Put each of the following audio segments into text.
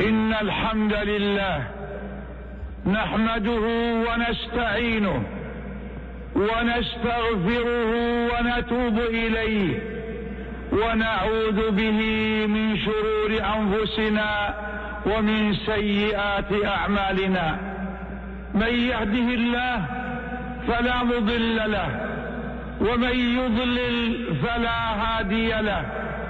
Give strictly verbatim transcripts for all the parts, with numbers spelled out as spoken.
إن الحمد لله نحمده ونستعينه ونستغفره ونتوب إليه ونعوذ به من شرور أنفسنا ومن سيئات أعمالنا. من يهده الله فلا مضل له ومن يضلل فلا هادي له،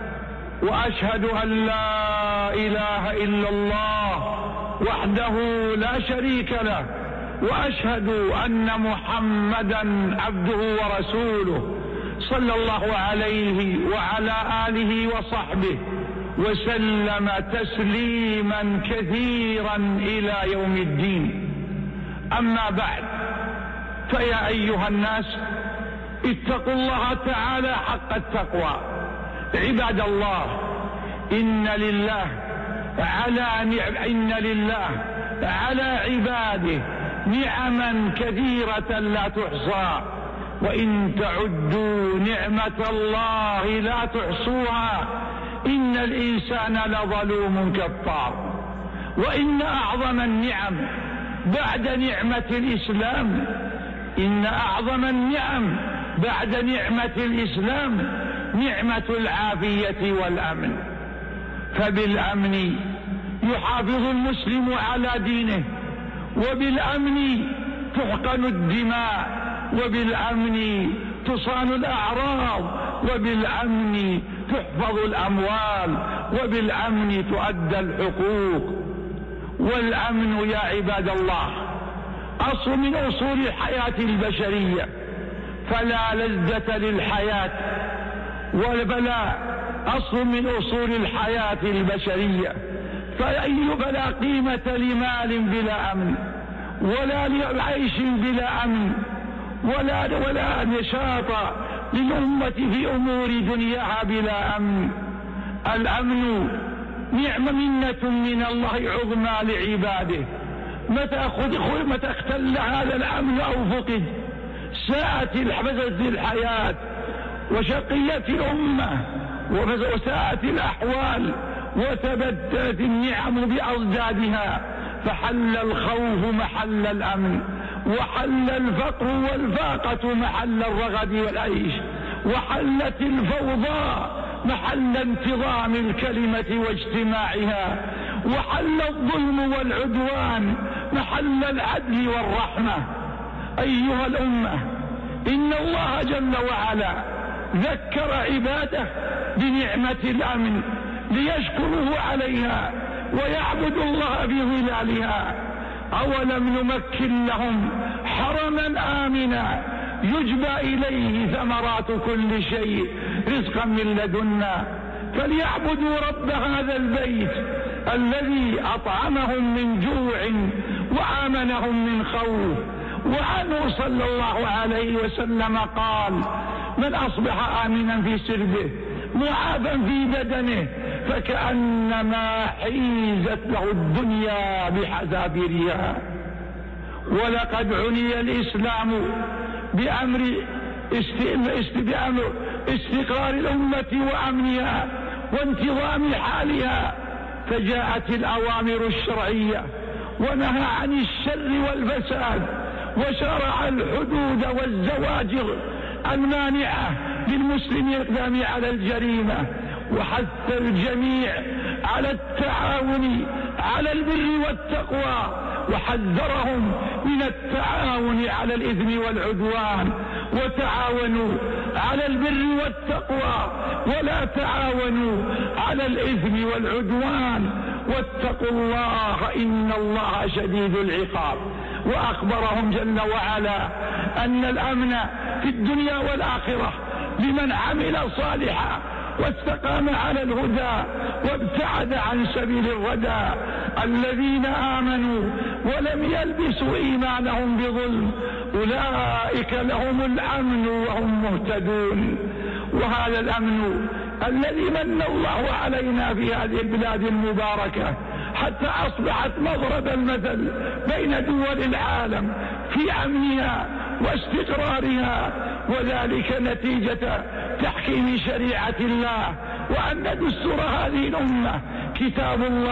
وأشهد أن لا إله إلا الله وحده لا شريك له، وأشهد أن محمدا عبده ورسوله صلى الله عليه وعلى آله وصحبه وسلم تسليما كثيرا إلى يوم الدين. أما بعد، فيا أيها الناس اتقوا الله تعالى حق التقوى. عباد الله، إن لله على نعم إن لله على عباده نعما كثيرة لا تحصى، وإن تعدوا نعمة الله لا تحصوها، إن الإنسان لظلوم كفار. وإن أعظم النعم بعد نعمة الإسلام إن أعظم النعم بعد نعمة الإسلام نعمة العافية والأمن. فبالأمن يحافظ المسلم على دينه، وبالأمن تحقن الدماء، وبالأمن تصان الأعراض، وبالأمن تحفظ الأموال، وبالأمن تؤدى الحقوق. والأمن يا عباد الله أصل من أصول الحياة البشرية، فلا لذة للحياة ولا أصل من أصول الحياة البشرية. فأي فلا قيمة لمال بلا أمن، ولا لعيش بلا أمن، ولا ولا نشاط للأمة في أمور دنياها بلا أمن. الأمن نعمة منة من الله عظمى لعباده. متى متى اختل هذا الأمن أو فقد ساءت الحياة وشقيت الأمة وساءت الأحوال وتبدلت النعم بأضدادها، فحل الخوف محل الأمن، وحل الفقر والفاقة محل الرغد والعيش، وحلت الفوضى محل انتظام الكلمة واجتماعها، وحل الظلم والعدوان محل العدل والرحمة. أيها الأمة، إن الله جل وعلا ذكر عباده بنعمة الأمن ليشكروه عليها ويعبدوا الله بظلالها. أولم نمكن لهم حرما آمنا يجبى إليه ثمرات كل شيء رزقا من لدنا، فليعبدوا رب هذا البيت الذي أطعمهم من جوع وآمنهم من خوف. وعنه صلى الله عليه وسلم قال: من أصبح آمنا في سربه معافا في بدنه فكأنما حيزت له الدنيا بحذافيرها. ولقد عني الإسلام بأمر بأمر استقرار الأمة وأمنها وانتظام حالها، فجاءت الأوامر الشرعية ونهى عن الشر والفساد، وشرع الحدود والزواجر المانعة للمسلم الإقدام على الجريمة، وحث الجميع على التعاون على البر والتقوى، وحذرهم من التعاون على الإثم والعدوان. وتعاونوا على البر والتقوى ولا تعاونوا على الإثم والعدوان، واتقوا الله إن الله شديد العقاب. وأخبرهم جل وعلا أن الأمن في الدنيا والآخرة لمن عمل صالحا واستقام على الهدى وابتعد عن سبيل الردى. الذين آمنوا ولم يلبسوا إيمانهم بظلم أولئك لهم الأمن وهم مهتدون. وهذا الأمن الذي من الله علينا في هذه البلاد المباركة حتى أصبحت مضرب المثل بين دول العالم في أمنها واستقرارها، وذلك نتيجة تحكيم شريعة الله، وأن دستور هذه الأمة كتاب الله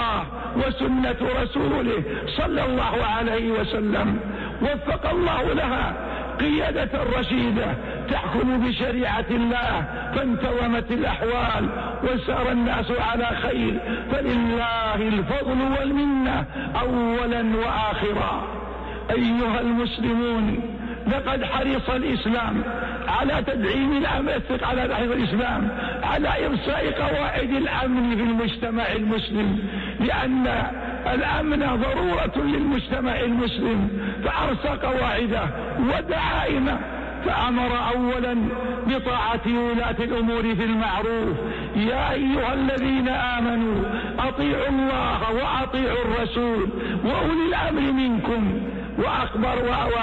وسنة رسوله صلى الله عليه وسلم. وفق الله لها قيادة رشيدة تحكم بشريعة الله، فانتظمت الأحوال وسار الناس على خير، فلله الفضل والمنة أولا وآخرا. أيها المسلمون، لقد حرص الإسلام على تدعيم الأمن على حرص الإسلام على إرساء قواعد الأمن في المجتمع المسلم، لأن الأمن ضرورة للمجتمع المسلم، فأرسى قواعده ودعائمه. فأمر أولا بطاعة ولاة الأمور في المعروف: يا أيها الذين آمنوا أطيعوا الله وأطيعوا الرسول وأولي الأمر منكم. وأخبر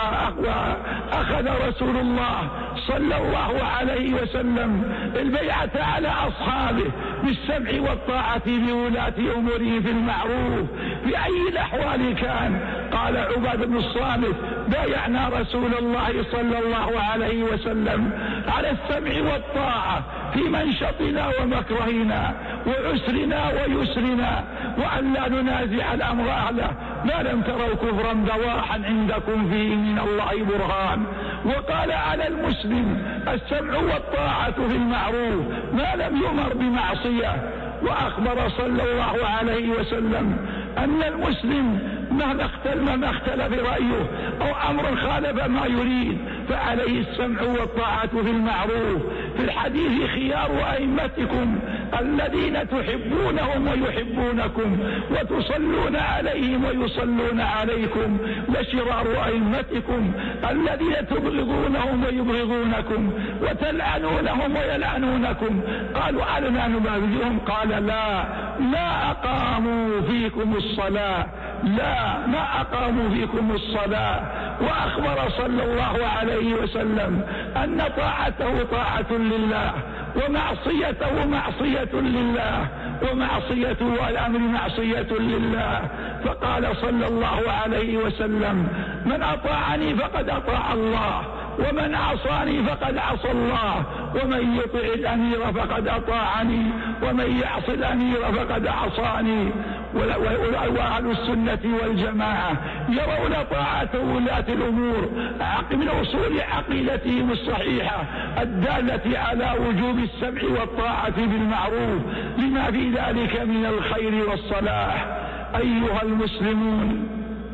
وأخذ رسول الله صلى الله عليه وسلم البيعة على أصحابه بالسمع والطاعة لولاة أموره في المعروف في أي الأحوال كان. قال عبادة بن الصامت: بايعنا رسول الله صلى الله عليه وسلم على السمع والطاعة في منشطنا ومكرهنا وعسرنا ويسرنا، وأن لا ننازع الأمر أهله ما لم تروا كفرا بواحا عندكم فيه من الله برهان. وقال على المسلم السمع والطاعة في المعروف ما لم يؤمر بمعصية. وأخبر صلى الله عليه وسلم أن المسلم مهما اختلف ما اختلف رأيه أو أمر خالف ما يريد فعليه السمع والطاعة في المعروف. في الحديث: خيار أئمتكم الذين تحبونهم ويحبونكم وتصلون عليهم ويصلون عليكم، وشرار أئمتكم الذين تبغضونهم ويبغضونكم وتلعنونهم ويلعنونكم. قالوا: ألنا نبغضهم؟ قال: لا ما أقاموا فيكم الصلاة، لا ما أقاموا فيكم الصلاة. وأخبر صلى الله عليه وسلم أن طاعته طاعة لله ومعصيته معصية لله، ومعصيته والأمر معصية لله. فقال صلى الله عليه وسلم: من أطاعني فقد أطاع الله، ومن عصاني فقد عصى الله، ومن يطع الأمير فقد أطاعني، ومن يعص الأمير فقد عصاني. وأهل السنة والجماعة يرون طاعة ولاة الأمور من أصول عقيدتهم الصحيحة الدالة على وجوب السمع والطاعة بالمعروف لما في ذلك من الخير والصلاح. أيها المسلمون،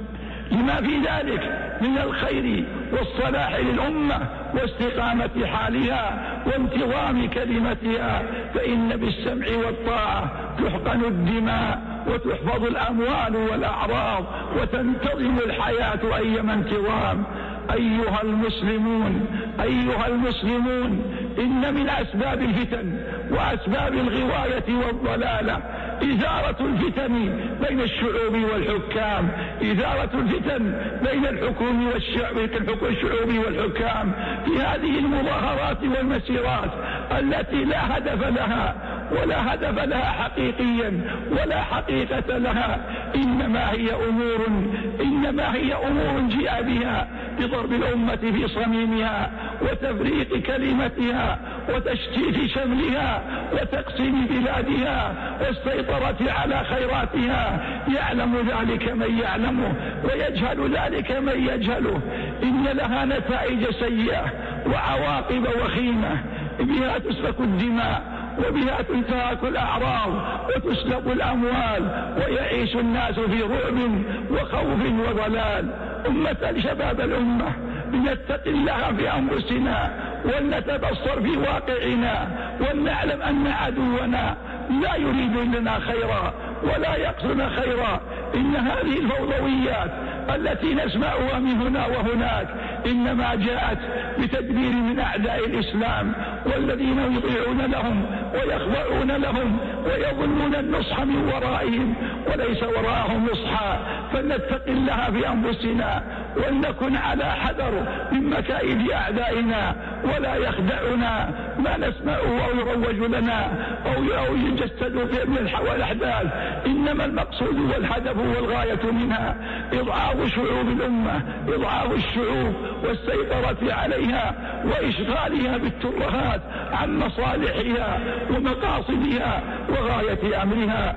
لما في ذلك من الخير والصلاح للأمة واستقامة حالها وانتظام كلمتها، فإن بالسمع والطاعة تحقن الدماء وتحفظ الأموال والأعراض وتنتظم الحياة أيما انتظام. أيها المسلمون أيها المسلمون إن من أسباب الفتن وأسباب الغواية والضلالة إثارة الفتن بين الشعوب والحكام، إثارة الفتن بين الحكوم والشعب الشعوب والحكام في هذه المظاهرات والمسيرات التي لا هدف لها ولا هدف لها حقيقيا ولا حقيقة لها، إنما هي أمور إنما هي أمور جاء بها بضرب الأمة في صميمها وتفريق كلمتها وتشتيت شملها وتقسيم بلادها والسيطرة على خيراتها. يعلم ذلك من يعلمه ويجهل ذلك من يجهله. إن لها نتائج سيئة وعواقب وخيمة، بها تسفك الدماء وبها تنتهك الأعراض وتسلب الأموال ويعيش الناس في رعب وخوف وضلال. أمة شباب الأمة، لنتق الله في أنفسنا ولنتبصر في واقعنا ولنعلم أن عدونا لا يريد لنا خيرا ولا يقصد خيرا. إن هذه الفوضويات التي نسمعها من هنا وهناك إنما جاءت بتدبير من أعداء الإسلام والذين يطيعون لهم ويخضعون لهم ويظنون النصح من ورائهم وليس وراءهم نصحا. فلنتق الله في أنفسنا ولنكن على حذر من مكائد أعدائنا، ولا يخدعنا ما نسمعه أو يروج لنا أو يجسد في من الأحداث. إنما المقصود والهدف والغاية منها إضعاف شعوب الأمة، إضعاف الشعوب والسيطرة عليها وإشغالها بالترهات عن مصالحها ومقاصدها وغاية أمرها.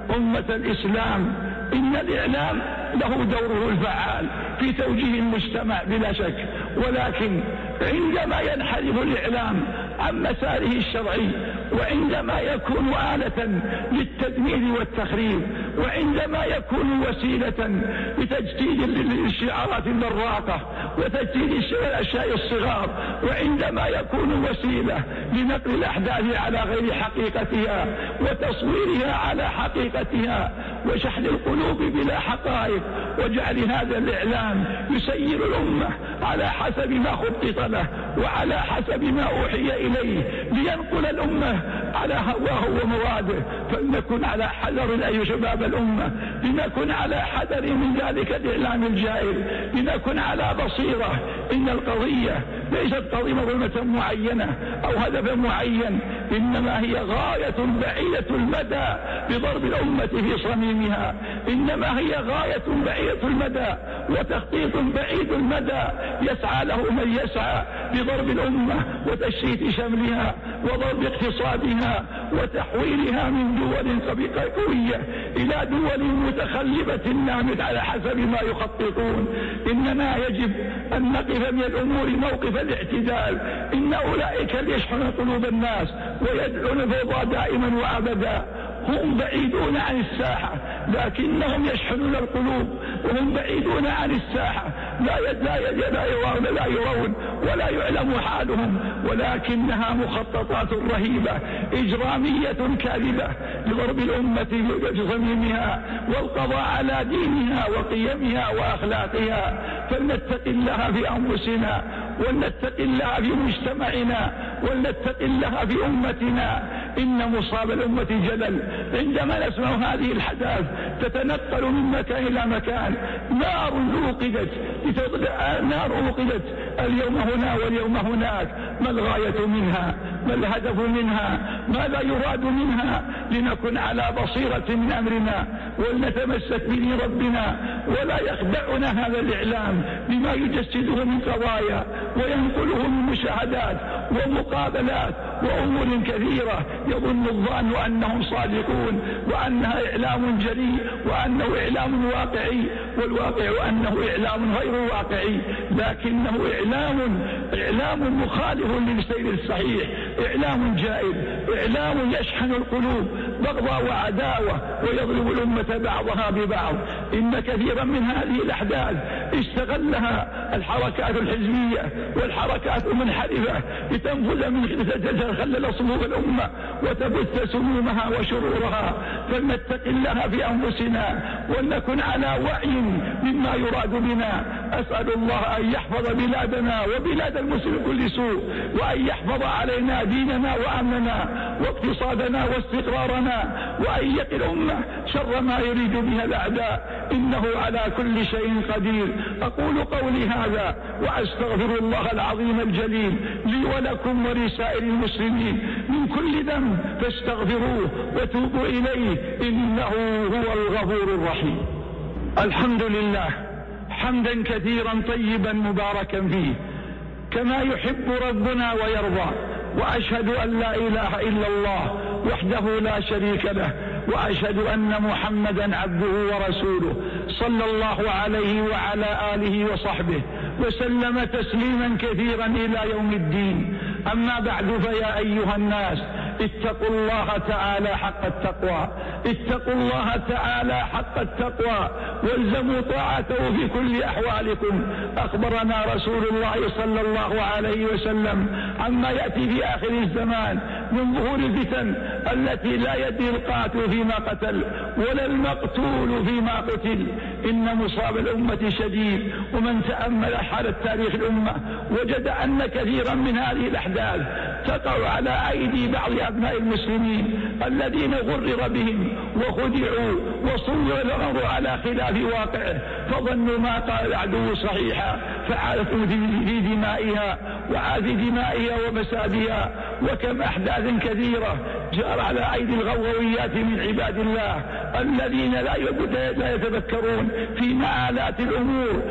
أمة الإسلام، إن الإعلام له دوره الفعال في توجيه المجتمع بلا شك، ولكن عندما ينحرف الإعلام عن مساره الشرعي، وعندما يكون آلة للتدمير والتخريب، وعندما يكون وسيلة لتجديد الشعارات البراقة وتجديد الأشياء الصغار، وعندما يكون وسيلة لنقل الأحداث على غير حقيقتها وتصويرها على حقيقتها وشحن القلوب بلا حقائق، وجعل هذا الإعلام يسير الأمة على حسب ما خطط له وعلى حسب ما أوحي إليه لينقل الأمة على هواه ومراده. فلنكن على حذر أيها شباب الأمة، لنكن على حذر من ذلك الإعلام الجائر، لنكن على بصيرة. إن القضية ليست قضية مظلمة معينة أو هدف معين، إنما هي غاية بعيدة المدى بضرب الأمة في صميمها، إنما هي غاية بعيدة المدى وتخطيط بعيد المدى يسعى له من يسعى بضرب الأمة وتشتيت شملها وضرب اقتصادها وتحويلها من دول قوية إلى دول متخلبة نامت على حسب ما يخططون. إننا يجب أن نقف من الأمور موقف الاعتدال. إن أولئك ليشحنون قلوب الناس ويدعون الفوضى دائما وأبدا، هم بعيدون عن الساحة لكنهم يشحنون القلوب، وهم بعيدون عن الساحة لا لا لا يرون لا يرون ولا يعلم حالهم، ولكنها مخططات رهيبة إجرامية كاذبة لضرب الأمة في صميمها والقضاء على دينها وقيمها وأخلاقها. فلنتق الله في أنفسنا، ولنتق الله في مجتمعنا، ولنتق الله في أمتنا. إن مصاب الأمة جلل عندما نسمع هذه الحداث تتنقل من مكان إلى مكان. نار أوقدت نار أوقدت اليوم هنا واليوم هناك. ما الغاية منها؟ ما الهدف منها؟ ماذا يراد منها؟ لنكن على بصيرة من أمرنا ولنتمسك بدين ربنا، ولا يخدعنا هذا الإعلام بما يجسده من قضايا وينقله من مشاهدات ومقابلات وأمور كثيرة يظن الظان أنهم صادقون وأنها إعلام جريء وأنه إعلام واقعي، والواقع أنه إعلام غير واقعي، لكنه إعلام إعلام مخالف للسير الصحيح، إعلام جائر، إعلام يشحن القلوب بغضاء وعداوة ويضرب الأمة بعضها ببعض. إن كثيرا من هذه الأحداث استغلها الحركات الحزبية والحركات المنحرفة لتنفذ من تتخلل صفوف الأمة وتبث سمومها وشرورها. فلنتق الله في أنفسنا ولنكن على وعي مما يراد بنا. أسأل الله أن يحفظ بلادنا وبلاد المسلمين كل سوء، وأن يحفظ علينا ديننا وأمننا واقتصادنا واستقرارنا، وأن يقي الأمة شر ما يريد بها الأعداء، إنه على كل شيء قدير. أقول قولي هذا وأستغفر الله العظيم الجليل لي ولكم ولسائر المسلمين من كل ذنب فاستغفروه وتوبوا إليه إنه هو الغفور الرحيم. الحمد لله حمدا كثيرا طيبا مباركا فيه كما يحب ربنا ويرضى، وأشهد أن لا إله إلا الله وحده لا شريك له، وأشهد أن محمدا عبده ورسوله صلى الله عليه وعلى آله وصحبه وسلم تسليما كثيرا إلى يوم الدين. أما بعد، فيا أيها الناس اتقوا الله تعالى حق التقوى، اتقوا الله تعالى حق التقوى والزموا طاعته في كل أحوالكم. أخبرنا رسول الله صلى الله عليه وسلم عما يأتي في آخر الزمان من ظهور الفتن التي لا يدري القاتل فيما قتل ولا المقتول فيما قتل. إن مصاب الأمة شديد، ومن تأمل حالة تاريخ الأمة وجد أن كثيرا من هذه الأحداث تقع على أيدي بعض أبناء المسلمين الذين غرر بهم وخدعوا وصور الأمر على خلاف واقعه، فظنوا ما قال العدو صحيحا فعادوا في دمائها وعاد دمائها ومسادها وكم أحداث كثيرة جار على أيدي الغوغويات من عباد الله الذين لا يتذكرون في مآلات الأمور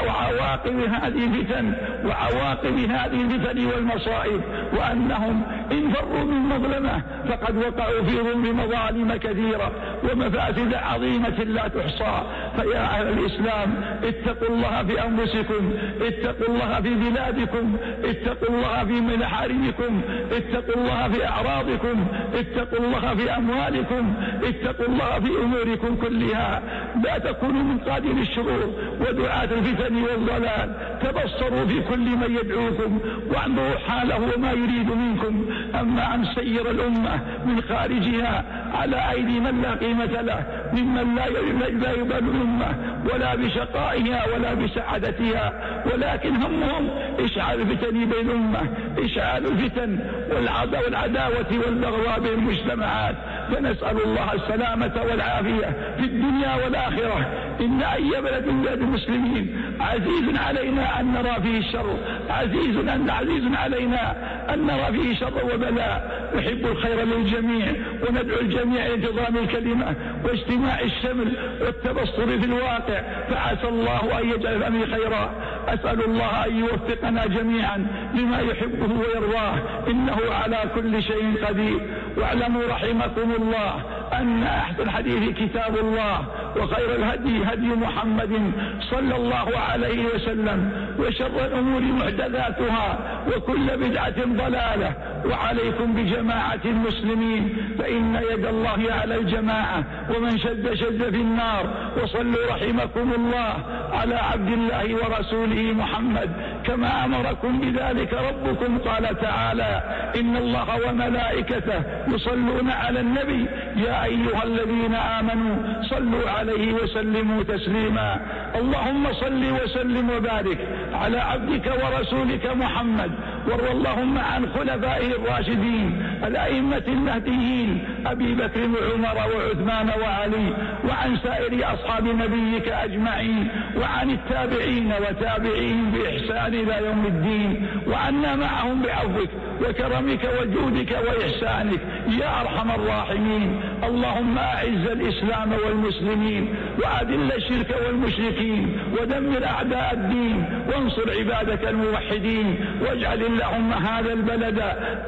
وعواقب هذه الفتن وعواقب هذه الفتن والمصائب، وأنهم إن فروا من مظلمة فقد وقعوا في ظلم مظالم كثيرة ومفاسد عظيمة لا تحصى. فيا أهل الإسلام اتقوا الله في أنفسكم، اتقوا الله في بلادكم، اتقوا الله في محارمكم، اتقوا الله في أعراضكم، اتقوا الله في أموالكم، اتقوا الله في أموركم كلها. لا تكونوا من قادم الشرور ودعاة الفتن والضلال. تبصروا في كل من يدعوكم وانظروا حاله وما يريد منكم. أما أن سير الأمة من خارجها على أيدي من لا قيمة له ممن لا يبال الأمة ولا بشقائها ولا بسعادتها، ولكن همهم إشعال الفتن بين الأمة، إشعال الفتن والعداوة والبغضاء بين المجتمعات. فنسأل الله السلامة والعافية في الدنيا والآخرة. إن أي بلد من بلاد المسلمين عزيز علينا أن نرى فيه الشر، عزيز أن عزيز علينا أن نرى فيه شر وبلاء. نحب الخير للجميع وندعو الجميع إلى انتظام الكلمة واجتماع الشمل والتبصر في الواقع، فعسى الله أن يجعل الأمر خيرا. أسأل الله أن يوفقنا جميعا لما يحبه ويرضاه، إنه على كل شيء قدير. واعلموا رحمكم الله أن أحسن الحديث كتاب الله، وخير الهدي هدي محمد صلى الله عليه وسلم، وشر الأمور محدثاتها وكل بدعة ضلالة. وعليكم بجماعة المسلمين فإن يد الله على الجماعة، ومن شد شد في النار. وصلوا رحمكم الله على عبد الله ورسوله محمد كما أمركم بذلك ربكم. قال تعالى: إن الله وملائكته يصلون على النبي يا أيها الذين آمنوا صلوا عليه وسلموا تسليما. اللهم صل وسلم وبارك على عبدك ورسولك محمد، وارض اللهم عن خلفائه الراشدين الأئمة المهديين أبي بكر وعمر وعثمان وعلي، وعن سائر أصحاب نبيك أجمعين، وعن التابعين وتابعين بإحسان إلى يوم الدين، وعنا معهم بعفوك وكرمك وجودك وإحسانك يا أرحم الراحمين. اللهم أعز الإسلام والمسلمين، وأذل الشرك والمشركين، ودمر أعداء الدين، وانصر عبادك الموحدين. واجعل اللهم هذا البلد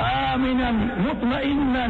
آمنا مطمئنا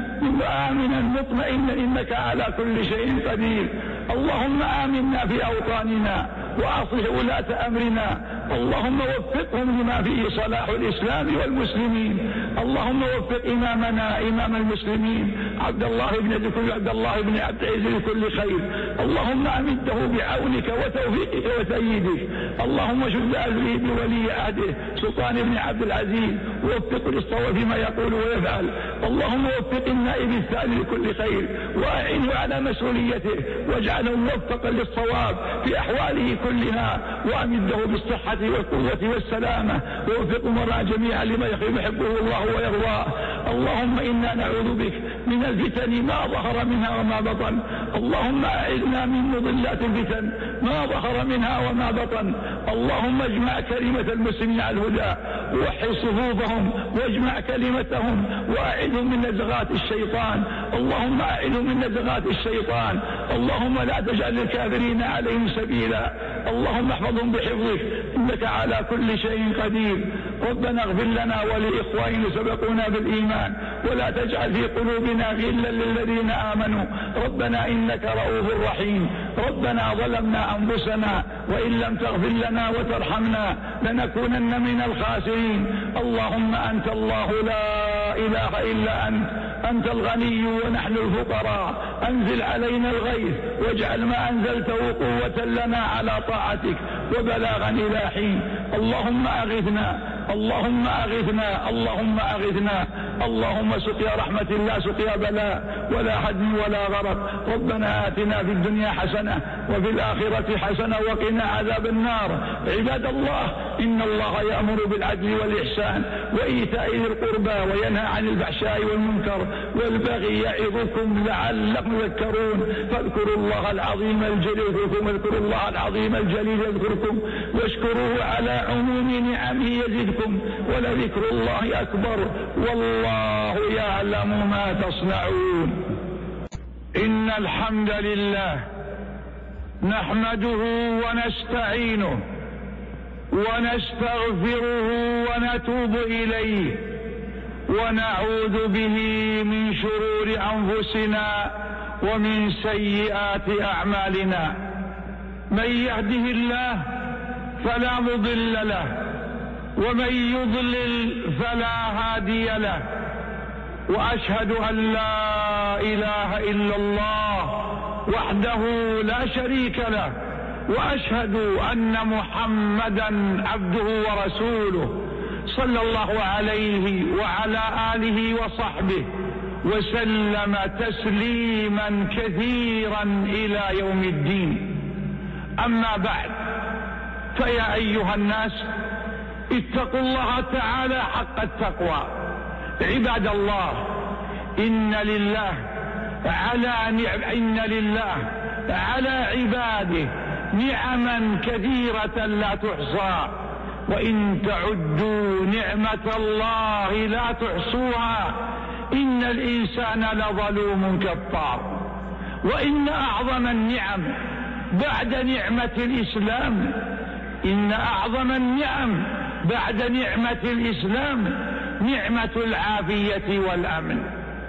آمنا مطمئنا إنك على كل شيء قدير. اللهم آمنا في أوطاننا وأصلح ولاة أمرنا. اللهم وفقهم لما فيه صلاح الإسلام والمسلمين. اللهم وفق إمامنا إمام المسلمين عبد الله بن ذكر عبد الله بن عبد العزيز لكل خير. اللهم أمده بعونك وتوفيقك وتأييدك. اللهم شد أهله بولي عهده سلطان بن عبد العزيز، ووفقه للصواب فيما يقول ويفعل. اللهم وفق النائب الثاني لكل خير، وأعنه على مسؤوليته، واجعله موفقا للصواب في أحواله كلها، وأمده بالصحة والقوة والسلامة، ووفق مرا جميعا لما يحبه الله ويرضاه. اللهم إنا نعوذ بك من الفتن ما ظهر منها وما بطن. اللهم أعذنا من مضلات الفتن ما ظهر منها وما بطن. اللهم اجمع كلمة المسلمين على الهدى، ووحد صفوفهم واجمع كلمتهم، وأعذهم من نزغات الشيطان. اللهم أعذهم من نزغات الشيطان. اللهم لا تجعل الكافرين عليهم سبيلا. اللهم احفظهم بحفظك إنك على كل شيء قدير. ربنا اغفر لنا ولإخواننا سبقونا بالإيمان، ولا تجعل في قلوبنا غلا للذين آمنوا. ربنا إنك رؤوف رحيم. ربنا ظلمنا أنفسنا وإن لم تغفر لنا وترحمنا لنكونن من الخاسرين. اللهم أنت الله لا إله إلا أنت، أنت الغني ونحن الفقراء. أنزل علينا الغيث واجعل ما أنزلته قوة لنا على طاعتك وبلاغا إلى حين. اللهم أغثنا اللهم أغثنا اللهم أغثنا. اللهم سقيا رحمة لا سقيا بلاء ولا هدم ولا غرق. ربنا آتنا في الدنيا حسنة وفي الآخرة حسنة وقنا عذاب النار. عباد الله، إن الله يأمر بالعدل والإحسان وإيتاء ذي القربى وينهى عن الفحشاء والمنكر والبغي يعظكم لعلكم تذكرون. فاذكروا الله العظيم الجليل يذكركم، واذكروا الله العظيم الجليل يذكركم، واشكروه على عموم نعمه يزدكم بكم، ولذكر الله أكبر، والله يعلم ما تصنعون. إن الحمد لله نحمده ونستعينه ونستغفره ونتوب إليه، ونعوذ به من شرور أنفسنا ومن سيئات أعمالنا. من يهده الله فلا مضل له، ومن يضلل فلا هادي له، وأشهد أن لا إله إلا الله وحده لا شريك له، وأشهد أن محمدا عبده ورسوله صلى الله عليه وعلى آله وصحبه وسلم تسليما كثيرا إلى يوم الدين. أما بعد، فيا أيها الناس اتقوا الله تعالى حق التقوى. عباد الله، إن لله على نعم إن لله على عباده نعما كثيرة لا تحصى، وإن تعدوا نعمة الله لا تحصوها، إن الإنسان لظلوم كفار. وإن أعظم النعم بعد نعمة الإسلام إن أعظم النعم بعد نعمة الإسلام نعمة العافية والأمن.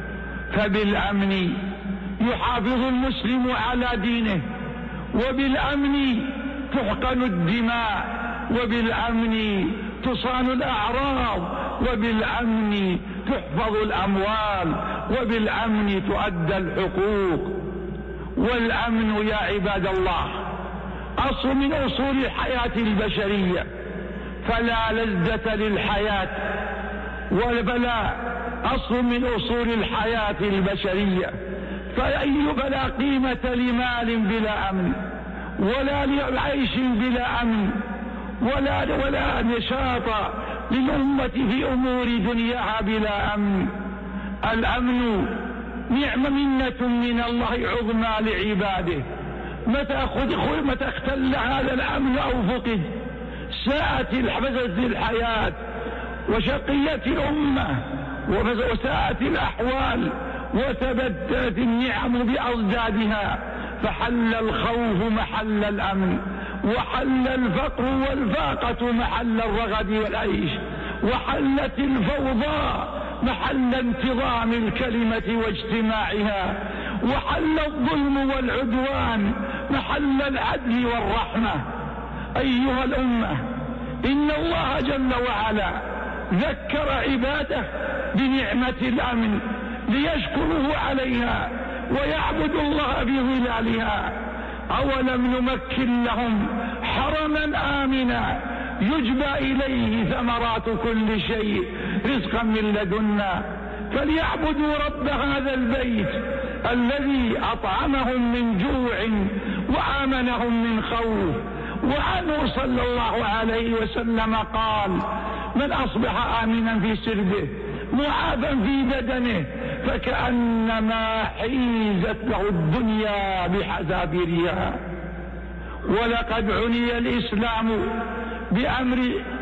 فبالأمن يحافظ المسلم على دينه، وبالأمن تحقن الدماء، وبالأمن تصان الأعراض، وبالأمن تحفظ الأموال، وبالأمن تؤدى الحقوق. والأمن يا عباد الله أصل من أصول الحياة البشرية، فلا لذة للحياة والبلاء أصل من أصول الحياة البشرية. فأي بلا قيمة لمال بلا أمن، ولا لعيش بلا أمن، ولا ولا نشاط للأمة في أمور دنياها بلا أمن. الأمن نعمة منة من الله عظمى لعباده. متى متى اختل هذا الأمن أو فقد ساءت الحياة وشقيت الأمة وساءت الأحوال وتبدلت النعم بأضدادها، فحل الخوف محل الأمن، وحل الفقر والفاقة محل الرغد والعيش، وحلت الفوضى محل انتظام الكلمة واجتماعها، وحل الظلم والعدوان محل العدل والرحمة. أيها الأمة، إن الله جل وعلا ذكر عباده بنعمة الأمن ليشكروه عليها ويعبدوا الله بظلالها. أولم نمكن لهم حرما آمنا يجبى إليه ثمرات كل شيء رزقا من لدنا، فليعبدوا رب هذا البيت الذي أطعمهم من جوع وآمنهم من خوف. وعنه صلى الله عليه وسلم قال: من أصبح آمنا في سربه معافا في بدنه فكأنما حيزت له الدنيا بحذافيرها. ولقد عني الإسلام بأمر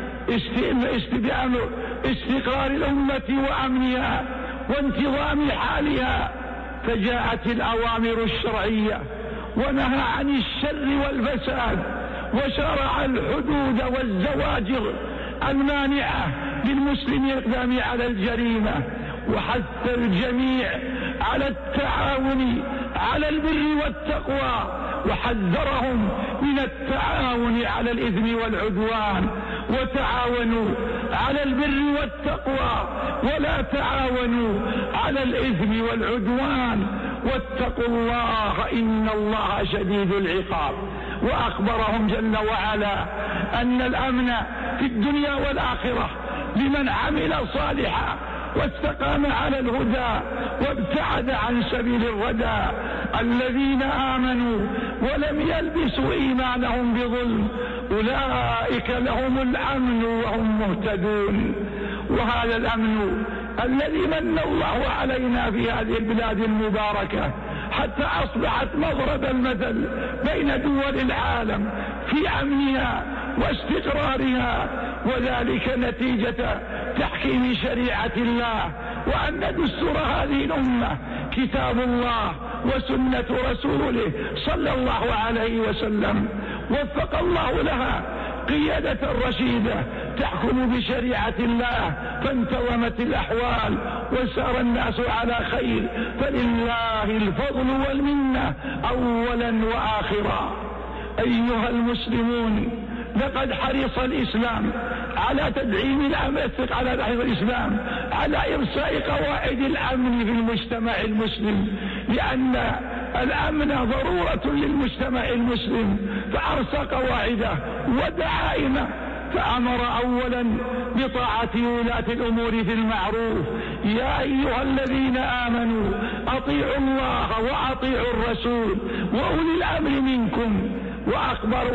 بأمر استقرار الأمة وأمنها وانتظام حالها، فجاءت الأوامر الشرعية ونهى عن الشر والفساد، وشرع الحدود والزواجر المانعة للمسلم الإقدام على الجريمة، وحث الجميع على التعاون على البر والتقوى، وحذرهم من التعاون على الإثم والعدوان. وتعاونوا على البر والتقوى ولا تعاونوا على الإثم والعدوان، واتقوا الله إن الله شديد العقاب. وأخبرهم جل وعلا أن الأمن في الدنيا والآخرة لمن عمل صالحا واستقام على الهدى وابتعد عن سبيل الردى. الذين آمنوا ولم يلبسوا إيمانهم بظلم أولئك لهم الأمن وهم مهتدون. وهذا الأمن الذي من الله علينا في هذه البلاد المباركة حتى أصبحت مضرب المثل بين دول العالم في أمنها واستقرارها، وذلك نتيجة تحكيم شريعة الله، وأن دستور هذه الأمة كتاب الله وسنة رسوله صلى الله عليه وسلم. وفق الله لها قيادة رشيدة تحكم بشريعة الله، فانتظمت الأحوال وسار الناس على خير، فلله الفضل والمنة أولا وآخرا. أيها المسلمون، لقد حرص الإسلام على تدعيم الأمن على حرص الإسلام على إرساء قواعد الأمن في المجتمع المسلم، لأن الأمن ضرورة للمجتمع المسلم، فأرسى قواعده ودعائمه. فأمر أولا بطاعة ولاة الأمور في المعروف: يا أيها الذين آمنوا أطيعوا الله وأطيعوا الرسول وأولي الأمر منكم. وأخبر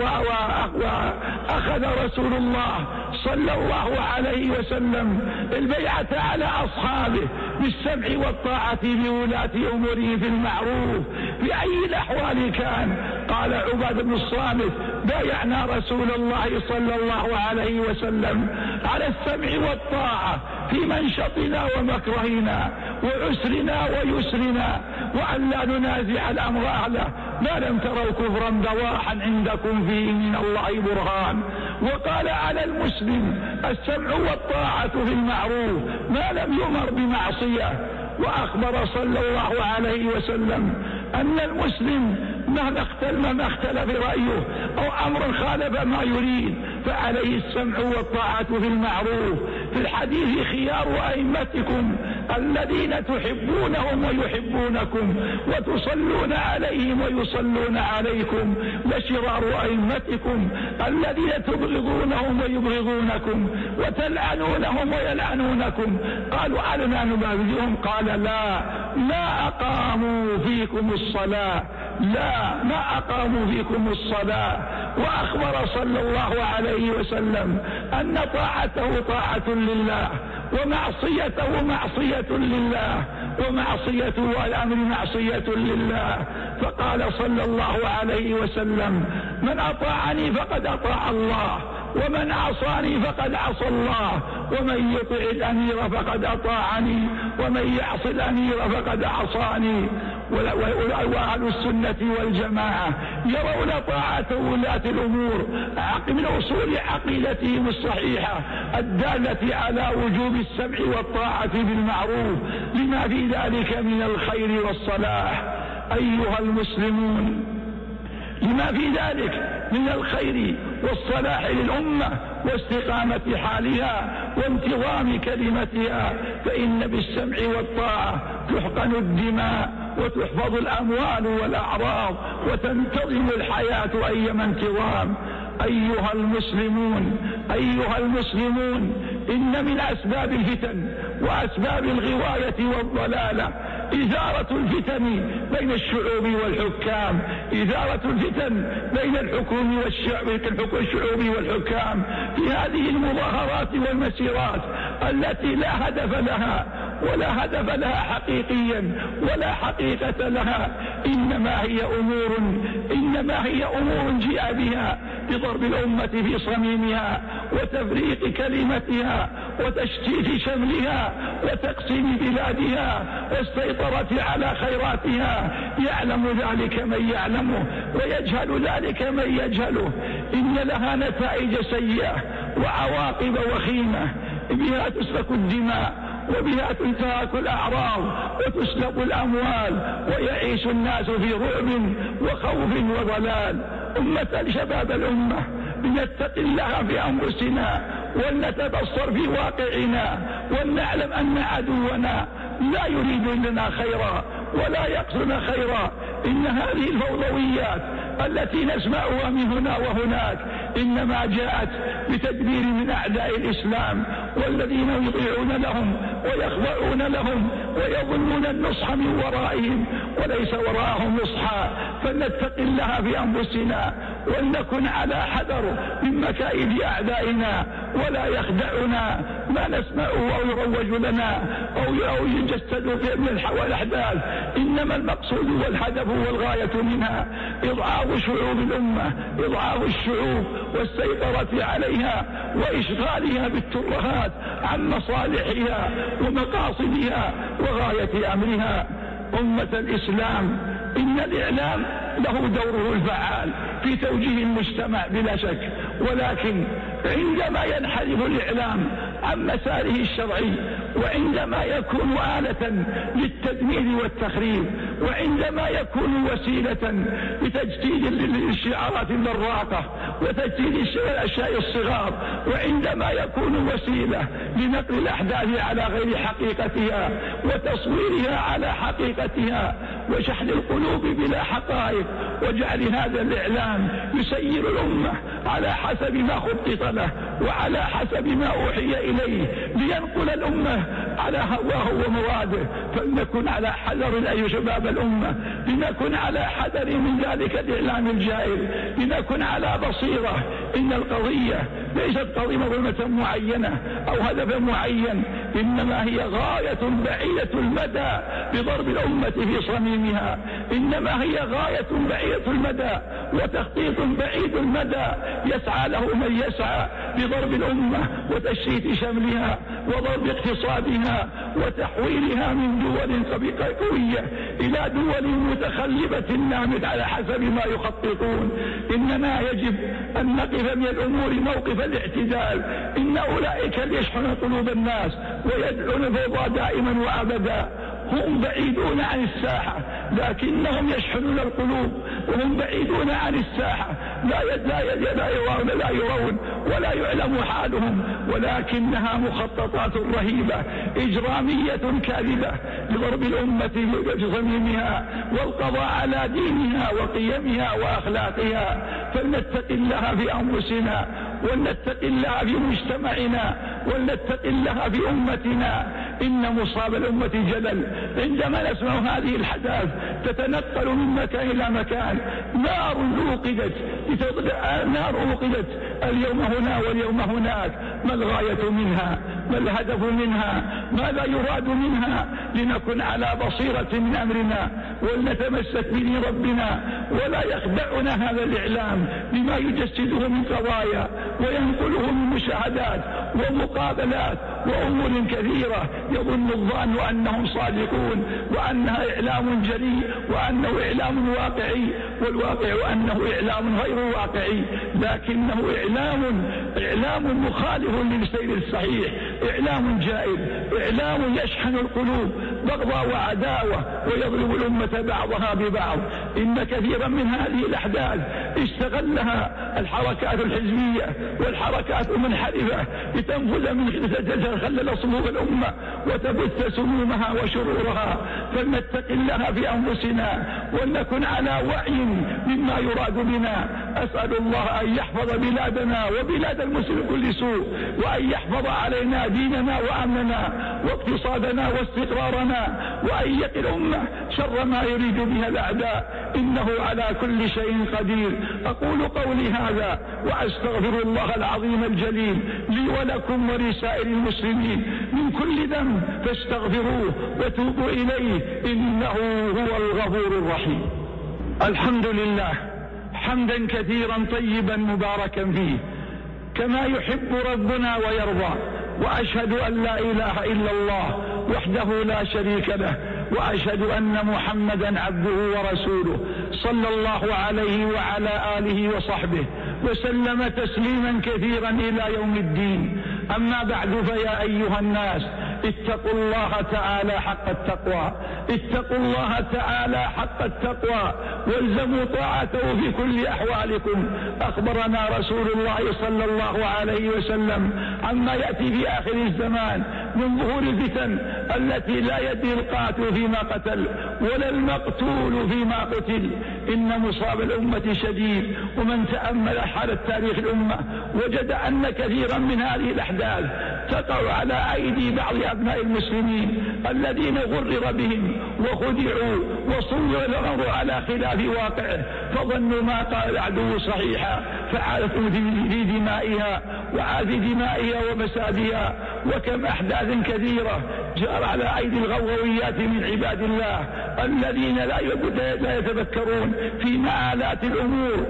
وأخذ رسول الله صلى الله عليه وسلم البيعة على أصحابه بالسمع والطاعة لولاة أموره في المعروف في أي الأحوال كان. قال عبادة بن الصامت: بايعنا رسول الله صلى الله عليه وسلم على السمع والطاعة في منشطنا ومكرهنا وعسرنا ويسرنا، وأن لا ننازع الأمر أهله ما لم تروا كفرا بواحا عندكم فيه من الله برهان. وقال على المسلم السمع والطاعة في المعروف ما لم يمر بمعصية. وأخبر صلى الله عليه وسلم أن المسلم مهما اختلف ما اختلف رأيه أو أمر خالف ما يريد فعليه السمع والطاعة في المعروف. في الحديث: خيار أئمتكم الذين تحبونهم ويحبونكم وتصلون عليهم ويصلون عليكم، لشرار أئمتكم الذين تبغضونهم ويبغضونكم وتلعنونهم ويلعنونكم. قالوا: ألنا نبغضهم؟ قال: لا ما أقاموا فيكم الصلاة، لا ما أقاموا فيكم الصلاة. وأخبر صلى الله عليه وسلم أن طاعته طاعة لله ومعصيته معصية لله، ومعصيته والأمر معصية لله. فقال صلى الله عليه وسلم: من أطاعني فقد أطاع الله، ومن عصاني فقد عصى الله، ومن يطع الأمير فقد أطاعني، ومن يعص الأمير فقد عصاني. وأهل السنة والجماعة يرون طاعة ولاة الأمور من أصول عقيدتهم الصحيحة الدالة على وجوب السمع والطاعة بالمعروف لما في ذلك من الخير والصلاح. أيها المسلمون، لما في ذلك من الخير والصلاح للأمة واستقامة حالها وانتظام كلمتها، فإن بالسمع والطاعة تحقن الدماء وتحفظ الأموال والأعراض وتنتظم الحياة أيما انتظام. أيها المسلمون أيها المسلمون إن من أسباب الفتن وأسباب الغواية والضلالة إثارة الفتن بين الشعوب والحكام، إثارة الفتن بين الحكوم والشعب الشعوب والحكام في هذه المظاهرات والمسيرات التي لا هدف لها ولا هدف لها حقيقيا ولا حقيقة لها، إنما هي أمور إنما هي أمور جاء بها بضرب الأمة في صميمها وتفريق كلمتها وتشتيت شملها وتقسيم بلادها والسيطرة على خيراتها. يعلم ذلك من يعلمه ويجهل ذلك من يجهله. إن لها نتائج سيئة وعواقب وخيمة، بها تسفك الدماء وبها تنتهك الأعراض وتسلب الأموال ويعيش الناس في رعب وخوف وضلال. أمة شباب الأمة، لنتق الله في أنفسنا ولنتبصر في واقعنا ولنعلم أن عدونا لا يريد لنا خيرا ولا يقصدنا خيرا. إن هذه الفوضويات التي نسمعها من هنا وهناك إنما جاءت بتدبير من أعداء الإسلام والذين يطيعون لهم ويخضعون لهم ويظنون النصح من ورائهم وليس وراءهم نصحا. فلنتق الله في أنفسنا ولنكن على حذر من مكائد أعدائنا، ولا يخدعنا ما نسمعه أو يروج لنا أو يجسد في من الأحداث. إنما المقصود والهدف والغاية منها إضعاف شعوب الأمة، إضعاف الشعوب والسيطرة عليها وإشغالها بالترهات عن مصالحها ومقاصدها وغاية أمرها. أمة الإسلام، إن الإعلام له دوره الفعال في توجيه المجتمع بلا شك، ولكن عندما ينحرف الإعلام عن مساره الشرعي، وعندما يكون آلة للتدمير والتخريب، وعندما يكون وسيلة لتجديد الشعارات البراقة وتجديد الأشياء الصغار، وعندما يكون وسيلة لنقل الأحداث على غير حقيقتها وتصويرها على حقيقتها وشحن القلوب بلا حقائق، وجعل هذا الإعلام يسير الأمة على حسب ما خطط له وعلى حسب ما أوحي إليه لينقل الأمة على هواه ومراده. فلنكن على حذر أي شباب الأمة، لنكن على حذر من ذلك الإعلام الجائر، لنكن على بصيرة. إن القضية ليست قضية معينة أو هدف معين، إنما هي غاية بعيدة المدى بضرب الأمة في صميمها، إنما هي غاية بعيدة المدى وتخطيط بعيد المدى يسعى له من يسعى بضرب الأمة وتشتيت شملها وضرب اقتصادها وتحويلها من دول قوية إلى دول متخلبة نامت على حسب ما يخططون. إننا يجب أن نقف من الأمور موقف الاعتدال. إن أولئك يشحنون قلوب الناس ويدعون الفوضى دائما وأبدا، هم بعيدون عن الساحة لكنهم يشحنون القلوب، وهم بعيدون عن الساحة لا يد لا يد لا يرون لا يرون ولا يعلم حالهم، ولكنها مخططات رهيبة إجرامية كاذبة لضرب الأمة في صميمها والقضاء على دينها وقيمها وأخلاقها. فلنتق الله في أنفسنا، ولنتق الله في مجتمعنا، ولنتق الله في أمتنا. إن مصاب الأمة جلل عندما نسمع هذه الحداث تتنقل من مكان إلى مكان. نار أوقدت نار أوقدت اليوم هنا واليوم هناك. ما الغاية منها؟ ما الهدف منها؟ ماذا يراد منها؟ لنكن على بصيرة من أمرنا ولنتمسك بدين ربنا، ولا يخدعنا هذا الإعلام بما يجسده من قضايا وينقله من مشاهدات ومقابلات وأمور كثيرة يظن الظان أنهم صادقون وأنها إعلام جريء وأنه إعلام واقعي، والواقع أنه إعلام غير واقعي، لكنه إعلام إعلام مخالف للسير الصحيح، إعلام جائر، إعلام يشحن القلوب بغضاء وعداوة ويضرب الأمة بعضها ببعض. إن كثيرا من هذه الأحداث استغلها الحركات الحزبية والحركات المنحرفة لتنفذ من تتخلل صفوف الأمة وتبث سمومها وشرورها. فلنتق الله في أنفسنا ولنكن على وعي مما يراد بنا. أسأل الله أن يحفظ بلادنا وبلاد المسلمين كل سوء، وأن يحفظ علينا ديننا وأمننا واقتصادنا واستقرارنا، وأن يقي الأمة شر ما يريد بها الأعداء، إنه على كل شيء قدير. أقول قولي هذا وأستغفر الله العظيم الجليل لي ولكم ولسائر المسلمين من كل ذنب فاستغفروه وتوبوا إليه إنه هو الغفور الرحيم. الحمد لله حمدا كثيرا طيبا مباركا فيه كما يحب ربنا ويرضى، وأشهد أن لا إله إلا الله وحده لا شريك له، وأشهد أن محمدا عبده ورسوله صلى الله عليه وعلى آله وصحبه وسلم تسليما كثيرا إلى يوم الدين. أما بعد، فيا أيها الناس اتقوا الله تعالى حق التقوى، اتقوا الله تعالى حق التقوى والزموا طاعته في كل أحوالكم. أخبرنا رسول الله صلى الله عليه وسلم عما يأتي في آخر الزمان من ظهور الفتن التي لا يدري القاتل فيما قتل ولا المقتول فيما قتل. إن مصاب الأمة شديد، ومن تأمل حالة تاريخ الأمة وجد أن كثيرا من هذه الأحداث تقع على أيدي بعض أبناء المسلمين الذين غرر بهم وخدعوا وصور الأمر على خلاف واقعه، فظنوا ما قال العدو صحيحا فعادت في دمائها وعاد في دمائها وفسادها. وكم أحداث كثيرة جار على أيدي الغوغويات من عباد الله الذين لا يتفكرون في مآلات الأمور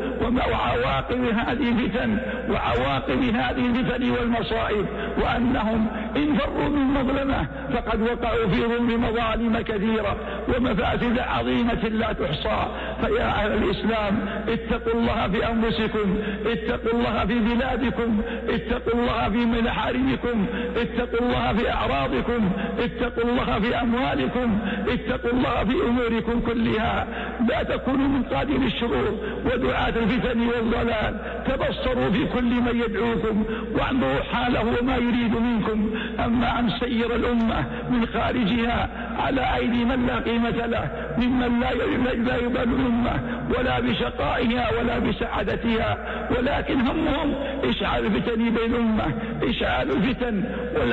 وعواقب هذه الفتن وعواقب هذه الفتن والمصائب، وأنهم إن فروا من مظلمة فقد وقعوا في ظلم مظالم كثيرة ومفاسد عظيمة لا تحصى. فيا أهل الإسلام اتقوا الله في أنفسكم، اتقوا الله في بلادكم، اتقوا الله في محارمكم، اتقوا الله في أعراضكم، اتقوا الله في أموالكم، اتقوا الله في أموركم كلها. لا تكونوا من قادم الشرور ودعاة الفتن والضلال. تبصروا في كل من يدعوكم وانظروا حاله وما يريد منكم. أما أن سير الأمة من خارجها على أيدي من لا قيمة له ممن لا يبال الأمة ولا بشقائها ولا بسعادتها، ولكن همهم إشعال الفتن بين الأمة، إشعال الفتن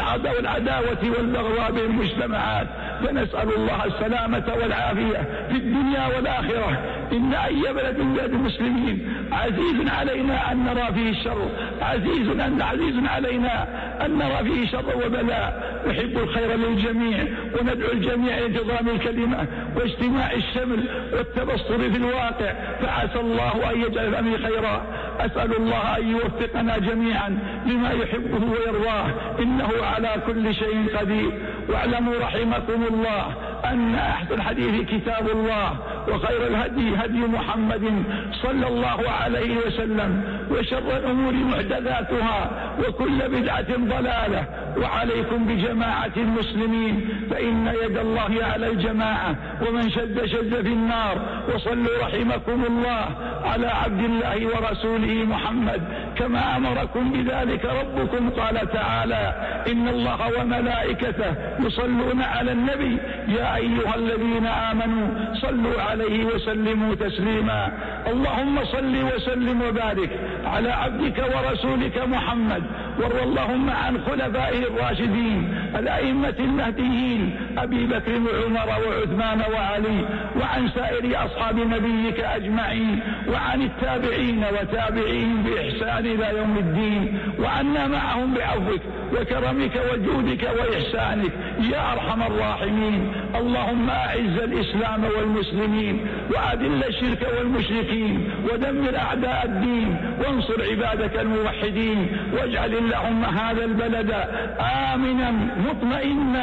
والعداوة والبغضاء بين المجتمعات. فنسأل الله السلامة والعافية في الدنيا والآخرة. إن أي بلد من بلاد المسلمين عزيز علينا أن نرى فيه الشر، عزيز أن عزيز علينا أن نرى فيه شر وبلاء. نحب الخير للجميع وندعو الجميع لانتظام الكلمة واجتماع الشمل والتبصر في الواقع، فعسى الله أن يجعل الأمر خيرا. أسأل الله أن يوفقنا جميعا لما يحبه ويرضاه، إنه على كل شيء قدير. واعلموا رحمكم الله أن أحسن الحديث كتاب الله، وخير الهدي هدي محمد صلى الله عليه وسلم، وشر الأمور محدثاتها، وكل بدعة ضلالة. وعليكم بجماعة المسلمين فإن يد الله على الجماعة، ومن شد شد في النار. وصلوا رحمكم الله على عبد الله ورسوله محمد كما أمركم بذلك ربكم. قال تعالى: إن الله وملائكته يصلون على النبي يا أيها الذين آمنوا صلوا عليه وسلموا تسليما. اللهم صل وسلم وبارك على عبدك ورسولك محمد، وارض اللهم عن خلفائه الراشدين الأئمة المهديين أبي بكر وعمر وعثمان وعلي، وعن سائر أصحاب نبيك أجمعين، وعن التابعين وتابعين بإحسان إلى يوم الدين، وعنا معهم بعفوك وكرمك وجودك وإحسانك يا أرحم الراحمين. اللهم أعز الإسلام والمسلمين، وأذل الشرك والمشركين، ودمر أعداء الدين، وانصر عبادك الموحدين. واجعل اللهم هذا البلد آمنا مطمئنا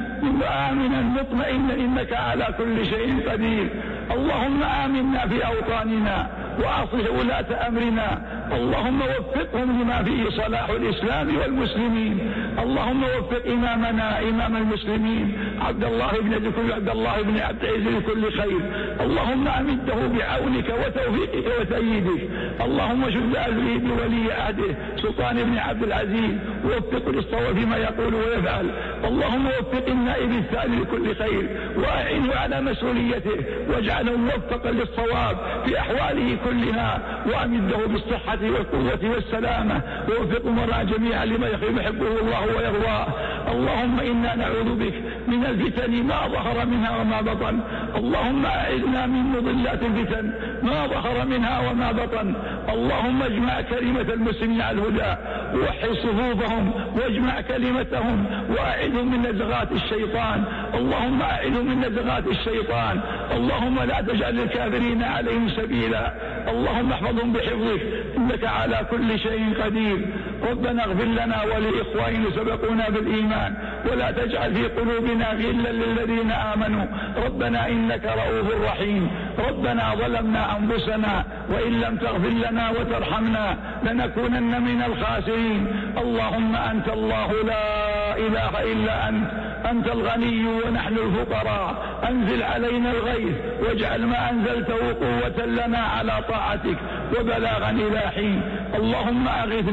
آمنا مطمئنا إنك على كل شيء قدير. اللهم آمنا في أوطاننا وأصلح ولاة أمرنا. اللهم وفقهم لما فيه صلاح الإسلام والمسلمين. اللهم وفق إمامنا إمام المسلمين عبد الله بن عبد الله بن عبد العزيز لكل خير. اللهم أمده بعونك وتوفيقك وتأييدك. اللهم شد أهله بولي عهده سلطان بن عبد العزيز، ووفقه للصواب فيما يقول ويفعل. اللهم وفق النائب الثاني لكل خير، وأعنه على مسؤوليته، واجعله موفقا للصواب في أحواله كلها، وأمده بالصحة والقوة والسلامة، ووفق مرا جميعا لما يحبه الله ويرضاه. اللهم إنا نعوذ بك من الفتن ما ظهر منها وما بطن. اللهم أعذنا من مضلات الفتن ما ظهر منها وما بطن. اللهم اجمع كلمة المسلمين على الهدى، ووحد صفوفهم واجمع كلمتهم، وأعذهم من نزغات الشيطان. اللهم أعذهم من نزغات الشيطان. اللهم لا تجعل الكافرين عليهم سبيلا. اللهم احفظهم بحفظك إنك على كل شيء قدير. ربنا اغفر لنا ولإخواننا سبقونا بالإيمان، ولا تجعل في قلوبنا غلا للذين آمنوا. ربنا إنك رؤوف رحيم. ربنا ظلمنا أنفسنا وإن لم تغفر لنا وترحمنا لنكونن من الخاسرين. اللهم أنت الله لا إله إلا أنت، أنت الغني ونحن الفقراء. أنزل علينا الغيث واجعل ما أنزلته قوة لنا على طاعتك وبلاغا إلى حين. اللهم أغثنا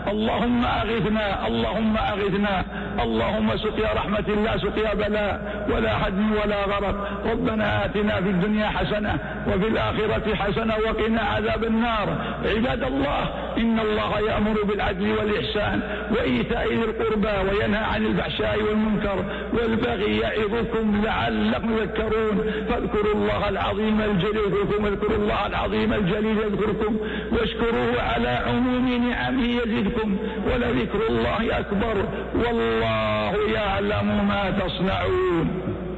اللهم أغثنا اللهم أغثنا اللهم سقيا رحمة لا سقيا بلاء ولا هدم ولا غرق. ربنا آتنا في الدنيا حسنة وفي الآخرة حسنة وقنا عذاب النار. عباد الله، إن الله يأمر بالعدل والإحسان وإيتاء ذي القربى وينهى عن الفحشاء والمنكر والبغي يعظكم لعلكم تذكرون. فاذكروا الله العظيم الجليل يذكركم واذكروا الله العظيم الجليل يذكركم واشكروه على عموم نعمه يزدكم ولذكر الله أكبر والله يعلم ما تصنعون.